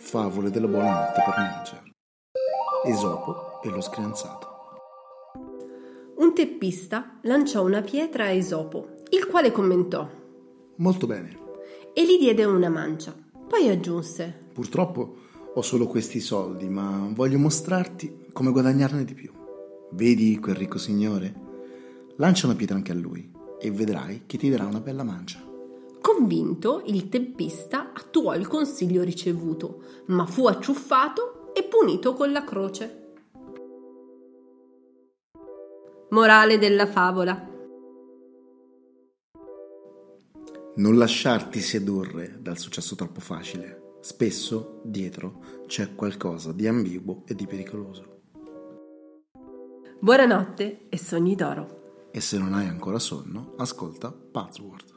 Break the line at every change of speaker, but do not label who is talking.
Favole della buonanotte per Ninja. Esopo e lo screanzato.
Un teppista lanciò una pietra a Esopo, il quale commentò:
Molto bene.
E gli diede una mancia. Poi aggiunse:
Purtroppo ho solo questi soldi, ma voglio mostrarti come guadagnarne di più. Vedi quel ricco signore? Lancia una pietra anche a lui e vedrai che ti darà una bella mancia.
Convinto, il teppista attuò il consiglio ricevuto, ma fu acciuffato e punito con la croce. Morale della favola:
Non lasciarti sedurre dal successo troppo facile. Spesso dietro c'è qualcosa di ambiguo e di pericoloso.
Buonanotte e sogni d'oro.
E se non hai ancora sonno, ascolta Password.